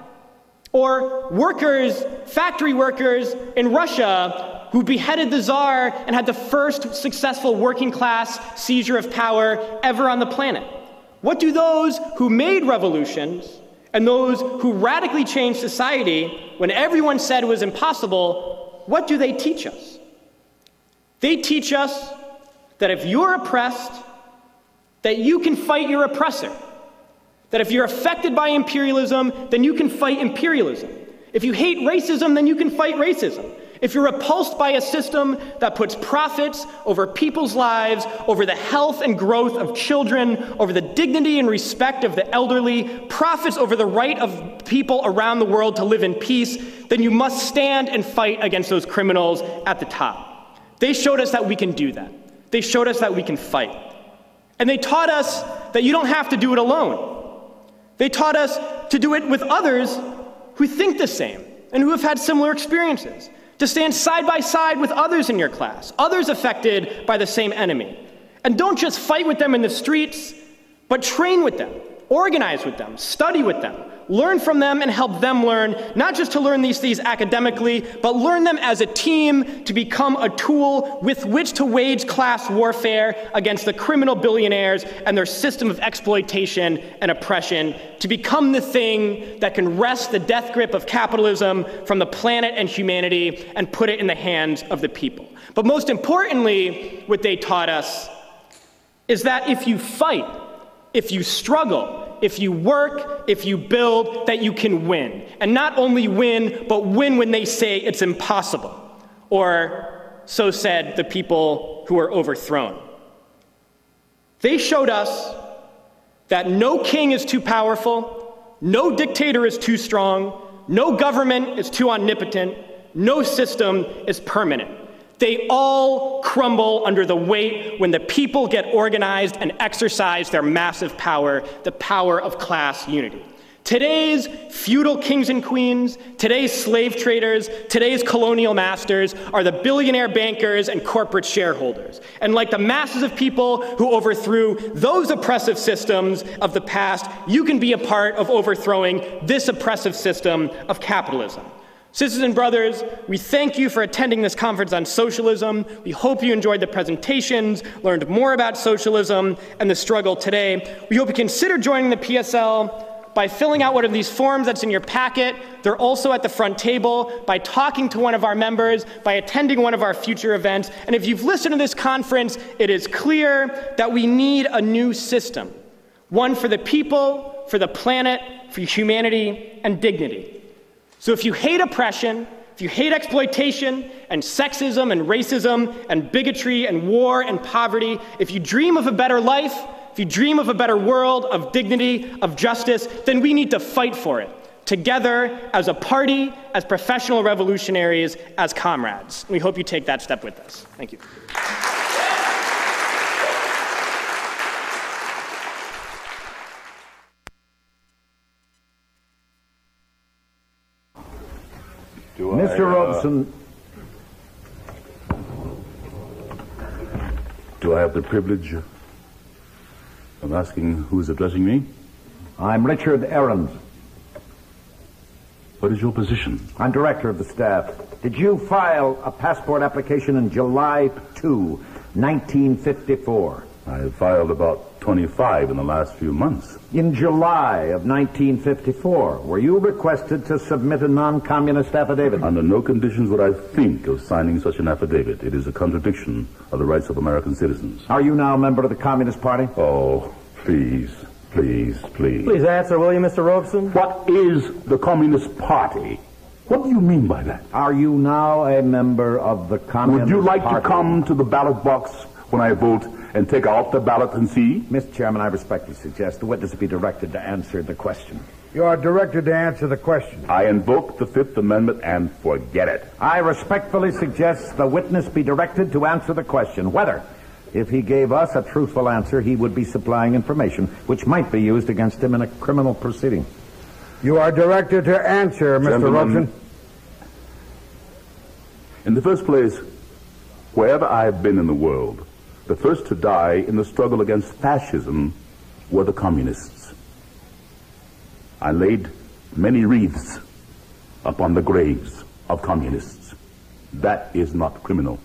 Or workers, factory workers in Russia who beheaded the Tsar and had the first successful working class seizure of power ever on the planet? What do those who made revolutions and those who radically changed society when everyone said it was impossible, what do they teach us? They teach us that if you're oppressed, that you can fight your oppressor. That if you're affected by imperialism, then you can fight imperialism. If you hate racism, then you can fight racism. If you're repulsed by a system that puts profits over people's lives, over the health and growth of children, over the dignity and respect of the elderly, profits over the right of people around the world to live in peace, then you must stand and fight against those criminals at the top. They showed us that we can do that. They showed us that we can fight. And they taught us that you don't have to do it alone. They taught us to do it with others who think the same and who have had similar experiences, to stand side by side with others in your class, others affected by the same enemy. And don't just fight with them in the streets, but train with them, organize with them, study with them, learn from them and help them learn, not just to learn these things academically, but learn them as a team to become a tool with which to wage class warfare against the criminal billionaires and their system of exploitation and oppression, to become the thing that can wrest the death grip of capitalism from the planet and humanity and put it in the hands of the people. But most importantly, what they taught us is that if you fight, if you struggle, if you work, if you build, that you can win. And not only win, but win when they say it's impossible. Or so said the people who were overthrown. They showed us that no king is too powerful, no dictator is too strong, no government is too omnipotent, no system is permanent. They all crumble under the weight when the people get organized and exercise their massive power, the power of class unity. Today's feudal kings and queens, today's slave traders, today's colonial masters are the billionaire bankers and corporate shareholders. And like the masses of people who overthrew those oppressive systems of the past, you can be a part of overthrowing this oppressive system of capitalism. Sisters and brothers, we thank you for attending this conference on socialism. We hope you enjoyed the presentations, learned more about socialism and the struggle today. We hope you consider joining the P S L by filling out one of these forms that's in your packet. They're also at the front table, by talking to one of our members, by attending one of our future events. And if you've listened to this conference, it is clear that we need a new system. One for the people, for the planet, for humanity, and dignity. So if you hate oppression, if you hate exploitation and sexism and racism and bigotry and war and poverty, if you dream of a better life, if you dream of a better world of dignity, of justice, then we need to fight for it, together as a party, as professional revolutionaries, as comrades. We hope you take that step with us. Thank you. Do Mister I, uh, Robeson. Do I have the privilege of asking who is addressing me? I'm Richard Ahrens. What is your position? I'm director of the staff. Did you file a passport application in July second, nineteen fifty-four? I have filed about twenty-five in the last few months. In July of nineteen fifty-four, were you requested to submit a non-communist affidavit? Under no conditions would I think of signing such an affidavit. It is a contradiction of the rights of American citizens. Are you now a member of the Communist Party? Oh, please, please, please. Please answer, will you, Mister Robeson? What is the Communist Party? What do you mean by that? Are you now a member of the Communist Would you like Party? to come to the ballot box when I vote and take out the ballot and see? Mister Chairman, I respectfully suggest the witness be directed to answer the question. You are directed to answer the question. I invoke the Fifth Amendment and forget it. I respectfully suggest the witness be directed to answer the question whether, if he gave us a truthful answer, he would be supplying information which might be used against him in a criminal proceeding. You are directed to answer, Mister Gentlemen, Robson. In the first place, wherever I have been in the world, the first to die in the struggle against fascism were the communists. I laid many wreaths upon the graves of communists. That is not criminal.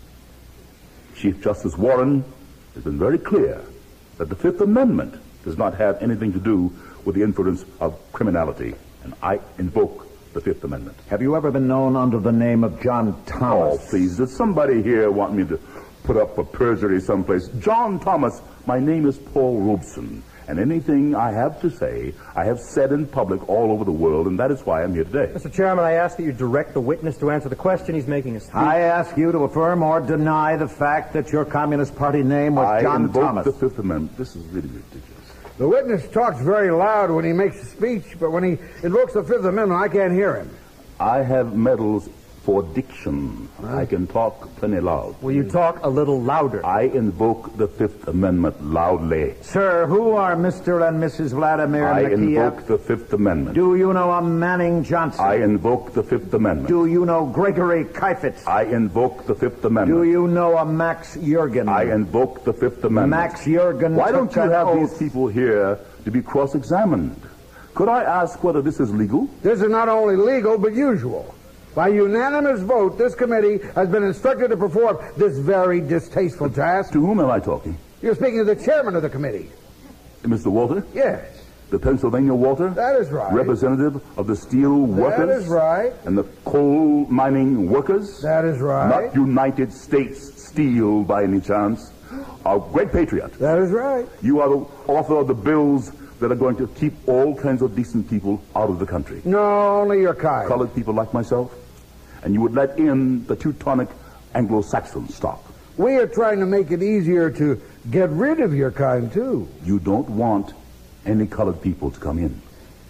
Chief Justice Warren has been very clear that the Fifth Amendment does not have anything to do with the influence of criminality, and I invoke the Fifth Amendment. Have you ever been known under the name of John Thomas? Oh, please, does somebody here want me to put up for perjury someplace? John Thomas, my name is Paul Robeson, and anything I have to say, I have said in public all over the world, and that is why I'm here today. Mister Chairman, I ask that you direct the witness to answer the question. He's making a speech. I ask you to affirm or deny the fact that your Communist Party name was I John invoke Thomas. the Fifth Amendment. This is really ridiculous. The witness talks very loud when he makes a speech, but when he invokes the Fifth Amendment, I can't hear him. I have medals for diction. I can talk plenty loud. Will you talk a little louder? I invoke the Fifth Amendment loudly. Sir, who are Mister and Missus Vladimir I Makia? invoke the Fifth Amendment. Do you know a Manning Johnson? I invoke the Fifth Amendment. Do you know Gregory Kifitz? I invoke the Fifth Amendment. Do you know a Max Jurgen? I invoke the Fifth Amendment. Max Jurgen. Why don't took you an have oath. these people here to be cross-examined? Could I ask whether this is legal? This is not only legal, but usual. By unanimous vote, this committee has been instructed to perform this very distasteful task. To whom am I talking? You're speaking to the chairman of the committee. Mister Walter? Yes. The Pennsylvania Walter? That is right. Representative of the steel workers? That is right. And the coal mining workers? That is right. Not United States Steel by any chance. A great patriot. That is right. You are the author of the bills that are going to keep all kinds of decent people out of the country. No, only your kind. Colored people like myself. And you would let in the Teutonic Anglo-Saxon stock. We are trying to make it easier to get rid of your kind, too. You don't want any colored people to come in.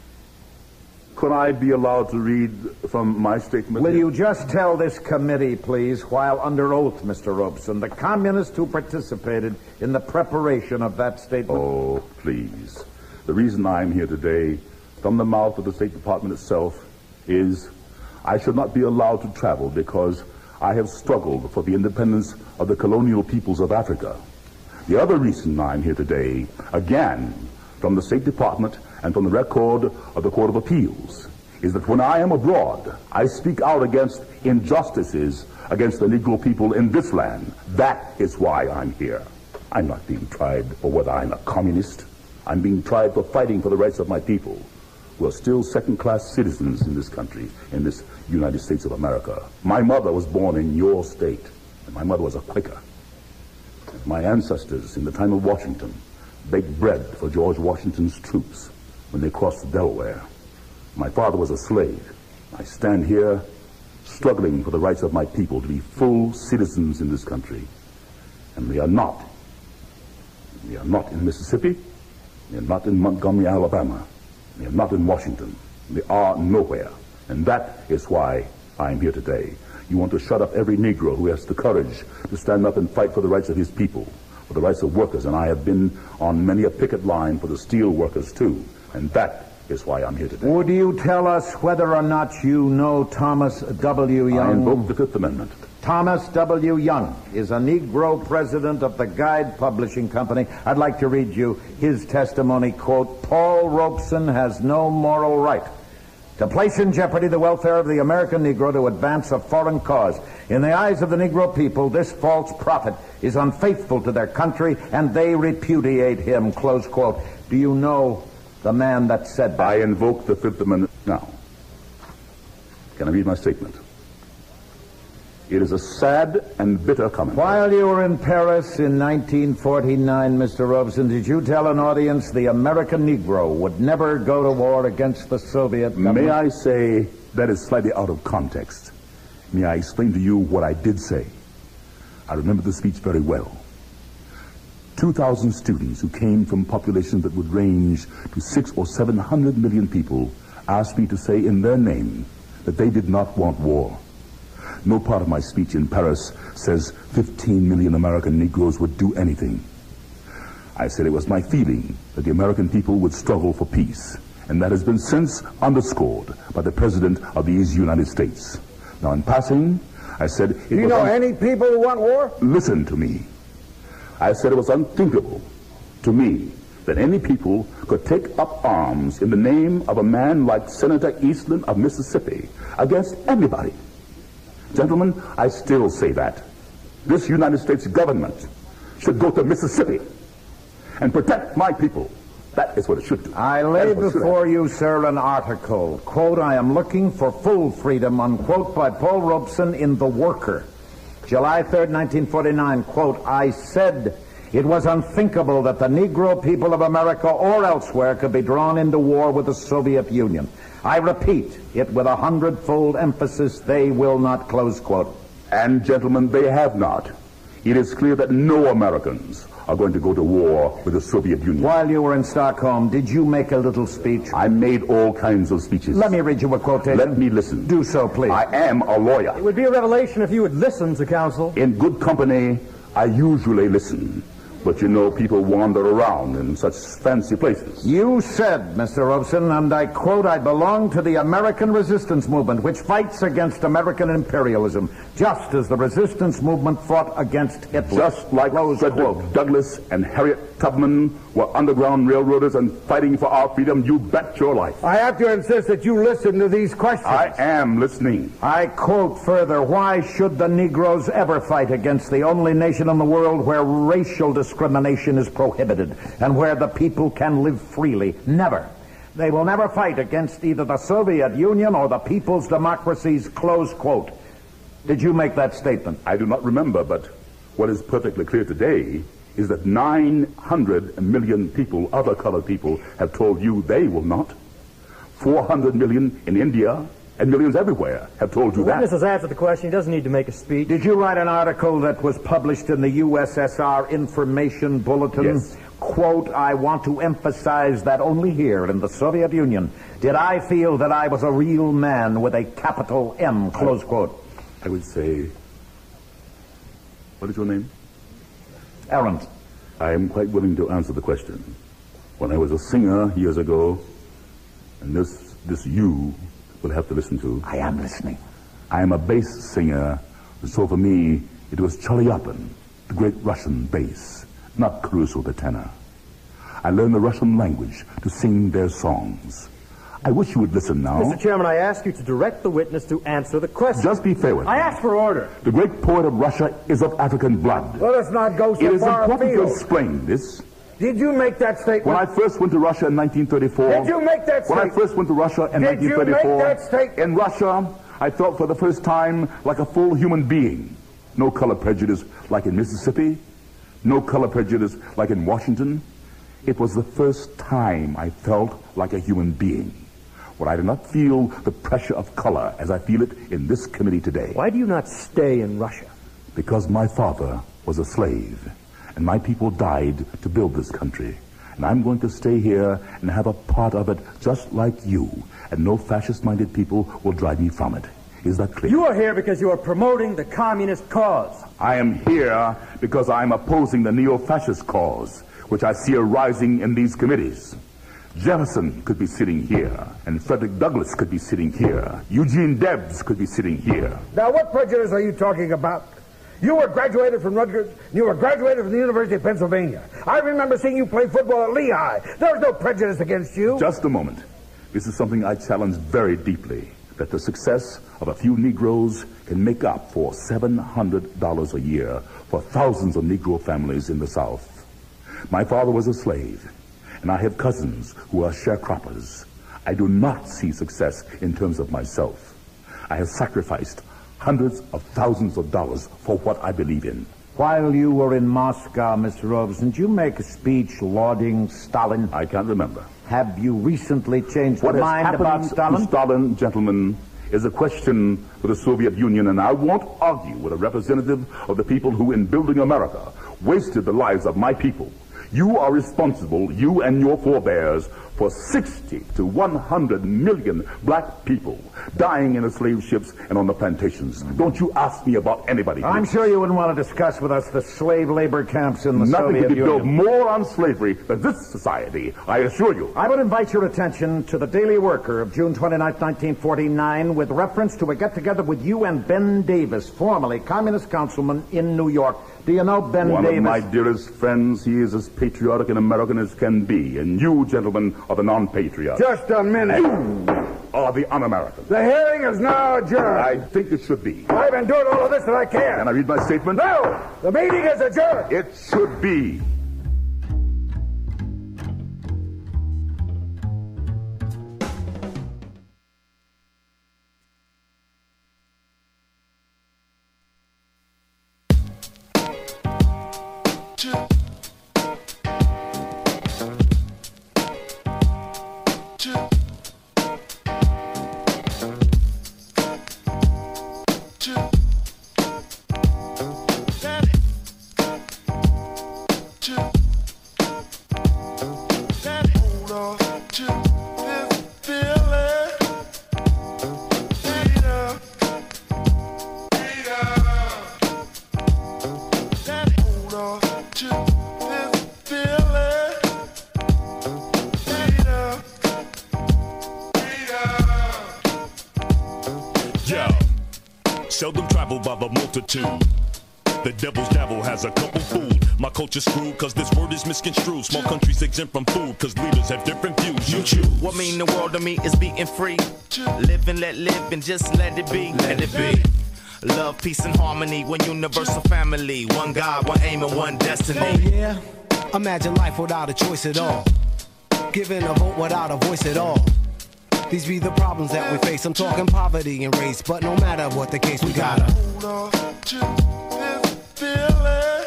Could I be allowed to read from my statement? Will you just tell this committee, please, while under oath, Mister Robeson, the communists who participated in the preparation of that statement? Oh, please. The reason I'm here today, from the mouth of the State Department itself, is I should not be allowed to travel because I have struggled for the independence of the colonial peoples of Africa. The other reason I'm here today, again, from the State Department and from the record of the Court of Appeals, is that when I am abroad, I speak out against injustices against the Negro people in this land. That is why I'm here. I'm not being tried for whether I'm a communist. I'm being tried for fighting for the rights of my people, who are still second-class citizens in this country, in this United States of America. My mother was born in your state, and my mother was a Quaker. My ancestors, in the time of Washington, baked bread for George Washington's troops when they crossed the Delaware. My father was a slave. I stand here struggling for the rights of my people to be full citizens in this country. And they are not. They are not in Mississippi. They are not in Montgomery, Alabama. They are not in Washington. They are nowhere. And that is why I'm here today. You want to shut up every Negro who has the courage to stand up and fight for the rights of his people, for the rights of workers. And I have been on many a picket line for the steel workers, too. And that is why I'm here today. Would you tell us whether or not you know Thomas W. Young? I invoke the Fifth Amendment. Thomas W. Young is a Negro president of the Guide Publishing Company. I'd like to read you his testimony, quote, Paul Robeson has no moral right to place in jeopardy the welfare of the American Negro to advance a foreign cause. In the eyes of the Negro people, this false prophet is unfaithful to their country, and they repudiate him, close quote. Do you know the man that said that? I invoke the Fifth Amendment now. Can I read my statement? It is a sad and bitter comment. While you were in Paris in nineteen forty-nine, Mister Robeson, did you tell an audience the American Negro would never go to war against the Soviet government? May I say that is slightly out of context. May I explain to you what I did say? I remember the speech very well. two thousand students who came from populations that would range to six or seven hundred million people asked me to say in their name that they did not want war. No part of my speech in Paris says fifteen million American Negroes would do anything. I said it was my feeling that the American people would struggle for peace, and that has been since underscored by the President of these United States. Now, in passing, I said... Do you know any people who want war? Listen to me. I said it was unthinkable to me that any people could take up arms in the name of a man like Senator Eastland of Mississippi against anybody. Gentlemen, I still say that. This United States government should go to Mississippi and protect my people. That is what it should do. I lay before you, sir, an article, quote, I am looking for full freedom, unquote, by Paul Robeson in The Worker. July third, nineteen forty-nine, quote, I said it was unthinkable that the Negro people of America or elsewhere could be drawn into war with the Soviet Union. I repeat it with a hundredfold emphasis, they will not, close quote. And, gentlemen, they have not. It is clear that no Americans are going to go to war with the Soviet Union. While you were in Stockholm, did you make a little speech? I made all kinds of speeches. Let me read you a quotation. Let me listen. Do so, please. I am a lawyer. It would be a revelation if you would listen to counsel. In good company, I usually listen. But you know, people wander around in such fancy places. You said, Mister Robeson, and I quote, I belong to the American resistance movement, which fights against American imperialism, just as the resistance movement fought against Hitler. Just like Frederick Douglass and Harriet Tubman were underground railroaders and fighting for our freedom, you bet your life. I have to insist that you listen to these questions. I am listening. I quote further, why should the Negroes ever fight against the only nation in the world where racial discrimination is prohibited and where the people can live freely? Never. They will never fight against either the Soviet Union or the people's democracies, close quote. Did you make that statement? I do not remember, but what is perfectly clear today is that nine hundred million people, other colored people, have told you they will not. four hundred million in India and millions everywhere have told you the that. The witness has answered the question. He doesn't need to make a speech. Did you write an article that was published in the U S S R Information Bulletin? Yes. Quote, I want to emphasize that only here in the Soviet Union did I feel that I was a real man with a capital M, close I, quote. I would say, what is your name? Arendt. I am quite willing to answer the question. When I was a singer years ago, and this this you will have to listen to. I am listening. I am a bass singer, so for me, it was Chelyabin, the great Russian bass, not Caruso the tenor. I learned the Russian language to sing their songs. I wish you would listen now. Mister Chairman, I ask you to direct the witness to answer the question. Just be fair with me. I ask for order. The great poet of Russia is of African blood. Let us not go so it far afield. It is important afield. to explain this. Did you make that statement? When I first went to Russia in nineteen thirty-four. Did you make that statement? When I first went to Russia in Did nineteen thirty-four. you make that statement? In Russia, I felt for the first time like a full human being. No color prejudice like in Mississippi. No color prejudice like in Washington. It was the first time I felt like a human being. Where I did not feel the pressure of color as I feel it in this committee today. Why do you not stay in Russia? Because my father was a slave, and my people died to build this country. And I'm going to stay here and have a part of it just like you, and no fascist-minded people will drive me from it. Is that clear? You are here because you are promoting the communist cause. I am here because I am opposing the neo-fascist cause, which I see arising in these committees. Jefferson could be sitting here, and Frederick Douglass could be sitting here. Eugene Debs could be sitting here. Now, what prejudice are you talking about? You were graduated from Rutgers. You were graduated from the University of Pennsylvania. I remember seeing you play football at Lehigh. There was no prejudice against you. Just a moment. This is something I challenge very deeply, that the success of a few Negroes can make up for seven hundred dollars a year for thousands of Negro families in the South. My father was a slave, and I have cousins who are sharecroppers. I do not see success in terms of myself. I have sacrificed hundreds of thousands of dollars for what I believe in. While you were in Moscow, Mister Robeson, did you make a speech lauding Stalin? I can't remember. Have you recently changed what your mind about Stalin? Stalin? Stalin, gentlemen, is a question for the Soviet Union, and I won't argue with a representative of the people who, in building America, wasted the lives of my people. You are responsible, you and your forebears, for sixty to one hundred million black people dying in the slave ships and on the plantations. Don't you ask me about anybody. I'm sure you wouldn't want to discuss with us the slave labor camps in the Nothing Soviet could be built Union. more on slavery than this society, I assure you. I would invite your attention to the Daily Worker of June twenty-ninth, nineteen forty-nine, with reference to a get-together with you and Ben Davis, formerly communist councilman in New York. Do you know Ben One Davis? of my dearest friends. He is as patriotic an American as can be, and you, gentlemen, are the non-patriots. Just a minute. You are the un-Americans. The hearing is now adjourned. I think it should be. I've been doing all of this that I can. Can I read my statement? No! The meeting is adjourned. It should be. Seldom traveled by the multitude. The devil's dabble has a couple food. My culture's screwed cause this word is misconstrued. Small countries exempt from food cause leaders have different views. You choose. What mean the world to me is being free. Live and let live and just let it be. Let it be. Love, peace, and harmony. One universal family. One God, one aim, and one destiny. Oh yeah? Imagine life without a choice at all. Giving a vote without a voice at all. These be the problems that we face. I'm talking poverty and race, but no matter what the case, we gotta hold on to this feeling.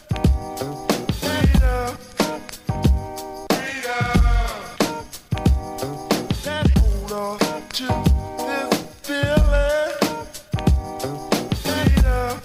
Freedom, freedom. Hold on to this feeling. Freedom,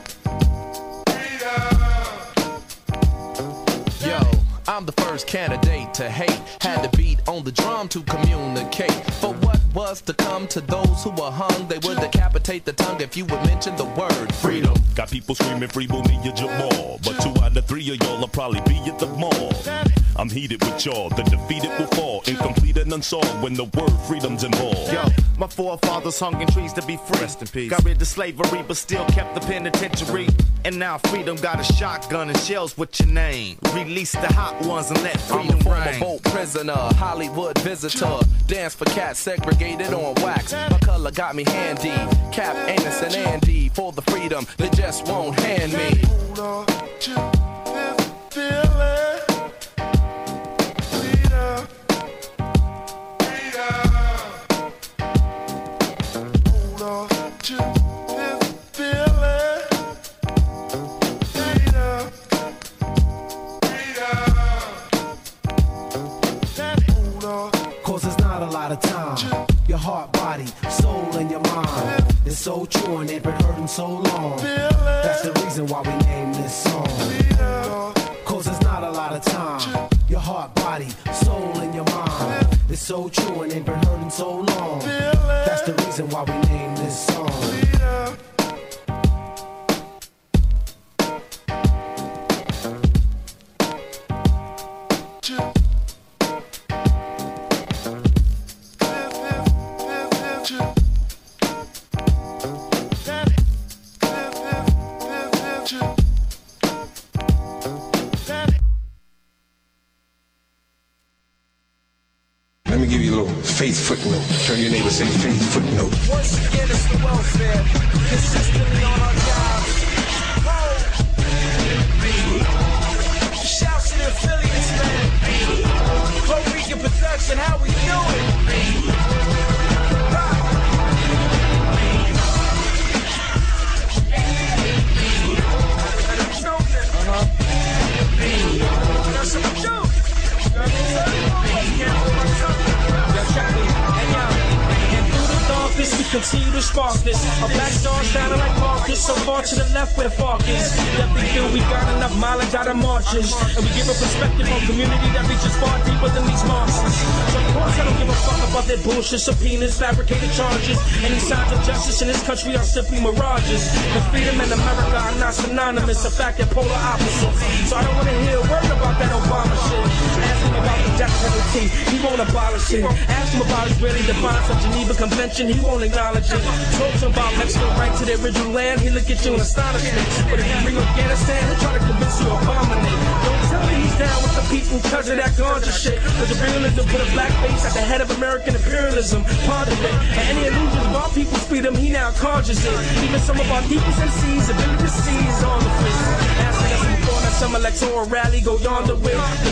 freedom. Yo, I'm the first candidate to hate. Had to beat on the drum to communicate. For what was to come to those who were hung, they would decapitate the tongue if you would mention the word freedom. Got people screaming free Bonilla Jamal, but two out of three of y'all will probably be at the mall. I'm heated with y'all, the defeated will fall, incomplete and unsolved when the word freedom's involved. Yo, my forefathers hung in trees to be free. Rest in peace. Got rid of slavery, but still kept the penitentiary. And now freedom got a shotgun and shells with your name. Release the hot ones and let freedom I'm a former reign. boat prisoner, Hollywood visitor. Dance for cats segregated on wax. My color got me handy. Cap, Anus, and Andy for the freedom they just won't hand me. Hold on to this feeling. Freedom, freedom. Hold on to this feeling. Freedom, freedom. Hold on. Cause there's not a lot of time. Your heart, body, soul, and your mind. It's so true and it been hurting so long. That's the reason why we named this song. Cause there's not a lot of time. Your heart, body, soul, and your mind. It's so true and it been hurting so long. That's the reason why we named this song. Let me give you a little faith footnote. Turn your neighbor, say faith footnote. Once again, it's the welfare. Consistently on our jobs. Shouts to the affiliates, man. Puerto Rican production, how we do it? Uh-huh. That's what we do. Can't hold my tongue. Yo, check me. Hey, yo. And through the darkness, we continue to spark this. Our black stars shining like Marcus, so far to the left where the fork is. Definitely feel we got enough mileage out of marches, and we give a perspective on community that reaches far deeper than these marches. So of course I don't give a fuck about their bullshit subpoenas, fabricated charges. Any signs of justice in this country are simply mirages. The freedom and America are not synonymous, a fact they're polar opposites. So I don't want to hear a word about that Obama shit. Ask him about the death penalty, he won't abolish it. Ask him about Israeli defiance of Geneva Convention, he won't acknowledge it. Talk to him about Mexico right to the original land, he'll look at you in astonishment. But if you bring Afghanistan, he'll try to convince you Obama name. Don't tell me he's down with the people because of that ganja shit. Cause the realism put a black face at the head of American imperialism. Ponder it. And any illusions of our people's freedom, he now conjures it. Even some of our deepest M Cs, ability to see is on the face. Asking us before that some electoral rally go yonder with.